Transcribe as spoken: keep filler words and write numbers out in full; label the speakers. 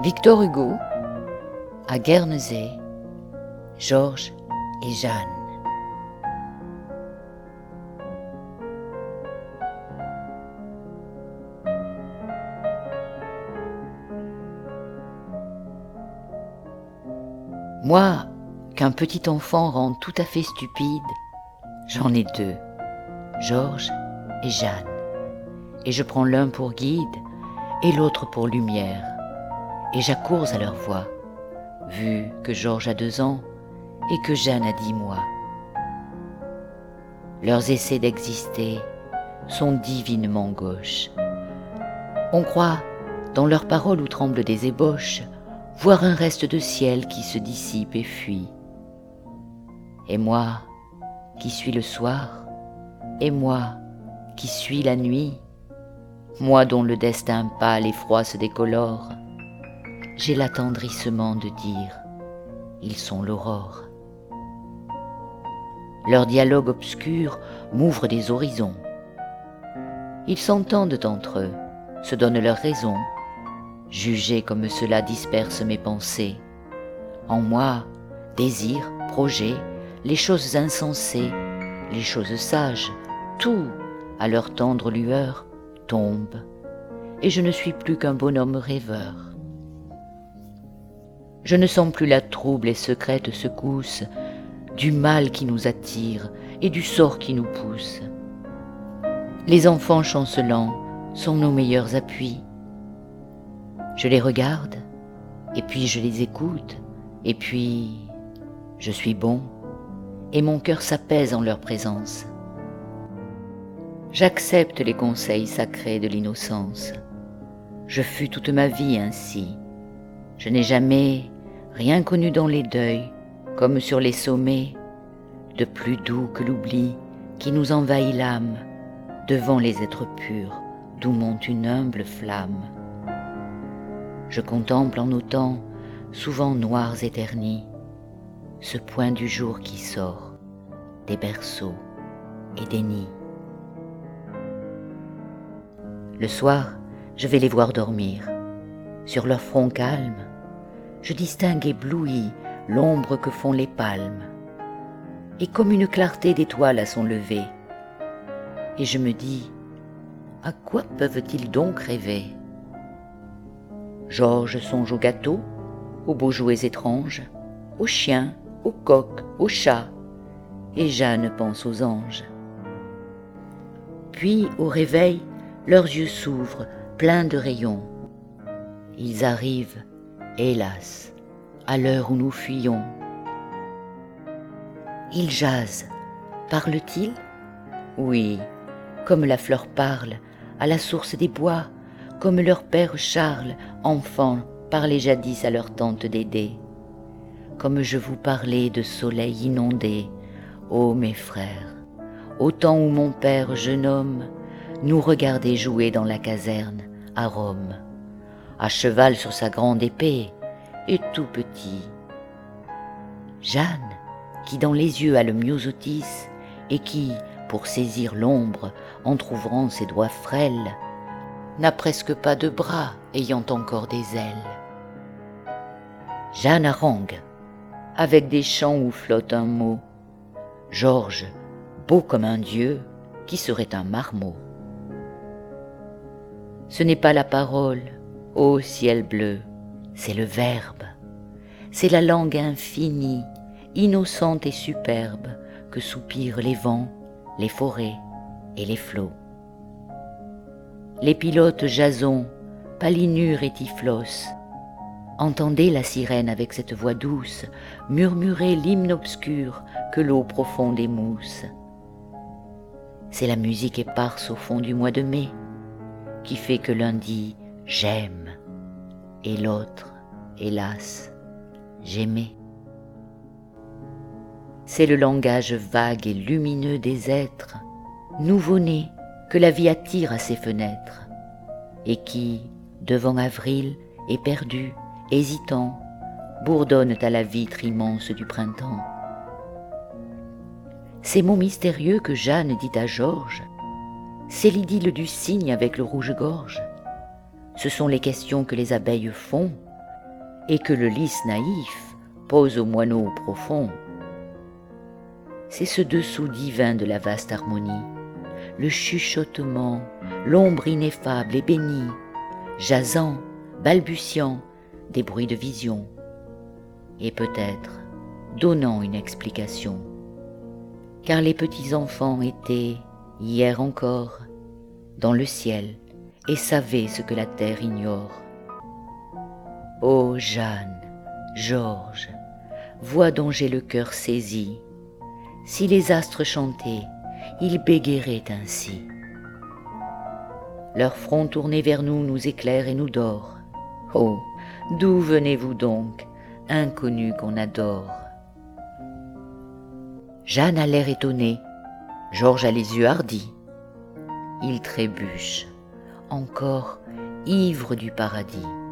Speaker 1: Victor Hugo, à Guernesey, Georges et Jeanne. Moi, qu'un petit enfant rend tout à fait stupide, j'en ai deux, Georges et Jeanne, et je prends l'un pour guide et l'autre pour lumière, et j'accours à leur voix, vu que Georges a deux ans et que Jeanne a dix mois. Leurs essais d'exister sont divinement gauches. On croit, dans leurs paroles où tremblent des ébauches, voir un reste de ciel qui se dissipe et fuit. Et moi, qui suis le soir, et moi, qui suis la nuit, moi dont le destin pâle et froid se décolore, j'ai l'attendrissement de dire, ils sont l'aurore. Leur dialogue obscur m'ouvre des horizons. Ils s'entendent entre eux, se donnent leurs raisons. Jugez comme cela disperse mes pensées. En moi, désir, projet, les choses insensées, les choses sages, tout, à leur tendre lueur, tombe, et je ne suis plus qu'un bonhomme rêveur. Je ne sens plus la trouble et secrète secousse du mal qui nous attire et du sort qui nous pousse. Les enfants chancelants sont nos meilleurs appuis. Je les regarde, et puis je les écoute, et puis je suis bon, et mon cœur s'apaise en leur présence. J'accepte les conseils sacrés de l'innocence. Je fus toute ma vie ainsi. Je n'ai jamais rien connu dans les deuils, comme sur les sommets, de plus doux que l'oubli qui nous envahit l'âme, devant les êtres purs, d'où monte une humble flamme. Je contemple en nos temps, souvent noirs et ternis, ce point du jour qui sort des berceaux et des nids. Le soir, je vais les voir dormir. Sur leur front calme, je distingue ébloui l'ombre que font les palmes, et comme une clarté d'étoiles à son lever. Et je me dis, à quoi peuvent-ils donc rêver? Georges songe aux gâteaux, aux beaux jouets étranges, aux chiens, aux coqs, aux chats, et Jeanne pense aux anges. Puis, au réveil, leurs yeux s'ouvrent, pleins de rayons. Ils arrivent, hélas, à l'heure où nous fuyons. Ils jasent. Parlent-ils? Oui, comme la fleur parle, à la source des bois, comme leur père Charles, enfant, parlait jadis à leur tante Dédé. Comme je vous parlais de soleil inondé, ô mes frères, au temps où mon père, jeune homme, nous regardait jouer dans la caserne, à Rome, à cheval sur sa grande épée, et tout petit. Jeanne, qui dans les yeux a le myosotis, et qui, pour saisir l'ombre, entr'ouvrant ses doigts frêles, n'a presque pas de bras ayant encore des ailes. Jeanne harangue, avec des chants où flotte un mot. Georges, beau comme un dieu, qui serait un marmot. Ce n'est pas la parole, ô ciel bleu, c'est le verbe, c'est la langue infinie, innocente et superbe, que soupirent les vents, les forêts et les flots. Les pilotes Jason, Palinure et Typhlos, entendez la sirène avec cette voix douce murmurer l'hymne obscur que l'eau profonde émousse. C'est la musique éparse au fond du mois de mai qui fait que l'un dit « j'aime » et l'autre, hélas, « j'aimais ». C'est le langage vague et lumineux des êtres, nouveau-nés, que la vie attire à ses fenêtres, et qui, devant avril, éperdus, hésitants, bourdonnent à la vitre immense du printemps. Ces mots mystérieux que Jeanne dit à Georges, c'est l'idylle du cygne avec le rouge-gorge. Ce sont les questions que les abeilles font, et que le lys naïf pose au moineau profond. C'est ce dessous divin de la vaste harmonie, le chuchotement, l'ombre ineffable et bénie, jasant, balbutiant, des bruits de vision, et peut-être donnant une explication. Car les petits enfants étaient, hier encore, dans le ciel et savaient ce que la terre ignore. Ô Jeanne, Georges, voix dont j'ai le cœur saisi, si les astres chantaient, ils bégaieraient ainsi. Leur front tourné vers nous nous éclaire et nous dore. Oh, d'où venez-vous donc, inconnus qu'on adore? Jeanne a l'air étonnée, Georges a les yeux hardis. Il trébuche, encore ivre du paradis.